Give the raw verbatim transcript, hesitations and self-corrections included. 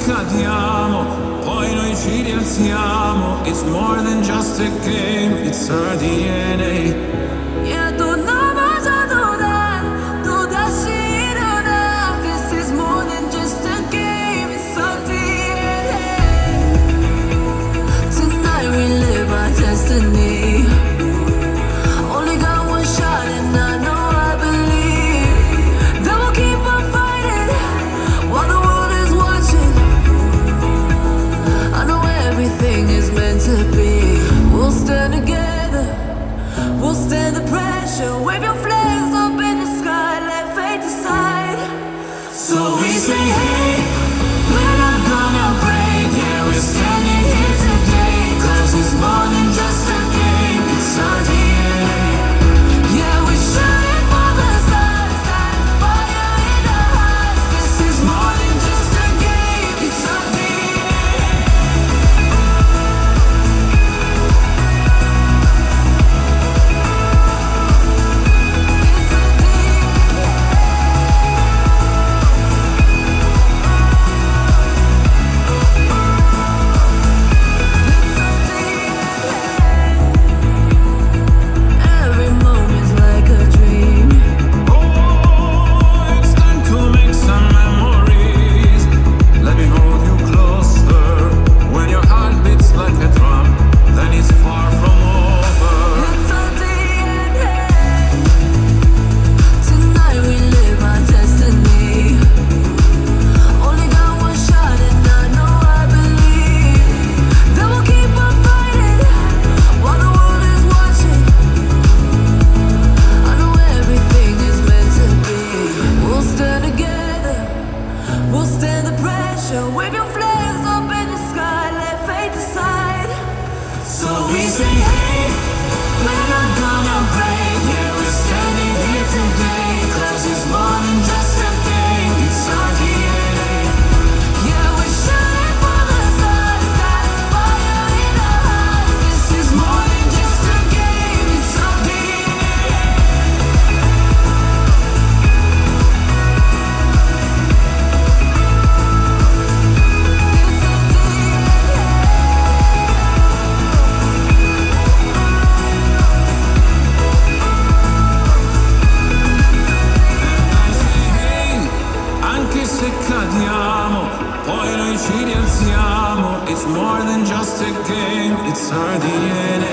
cadiamo, poi noi ci rialziamo. It's more than just a game, it's our D N A. Yeah, tu 넘어져 도난 또다시 일어나. This is more than just a game, it's our D N A. Tonight we live our destiny. Only got one shot and I know I believe that we'll keep on fighting while the world is watching. I know everything is meant to be. We'll stand together, we'll stand the pressure. Wave your flags up in the sky, let fate decide. So we say hey, we're not gonna break. Yeah, we're standing here today, cause it's more than just a game, it's our D N A. Yeah, we're shooting for the stars, got fire in our hearts. This is more than just a game, it's our D N A. It's our D N A. It's our D N A. Every moment's like a dream. Oh, it's time to make some memories. Let me hold you closer. When your heart beats like a drum, then it's far from over. It's our D N A. Tonight we live our destiny. Only got one shot and I know I believe that we'll keep on fighting while the world is watching. I know everything is meant to be. We'll stand together, we'll stand the pressure. Wave your flags up in the sky, let fate decide. So we say hey, we're not gonna break. Yeah, we're standing here today, cause it's more than just a game, it's our D N A. Yeah, we're shooting for the stars, got fire in our hearts. This is more than just a game, it's our D N A. It's our D N A. Hey, anche se cadiamo, poi noi ci rialziamo. It's more than just a game, it's our D N A.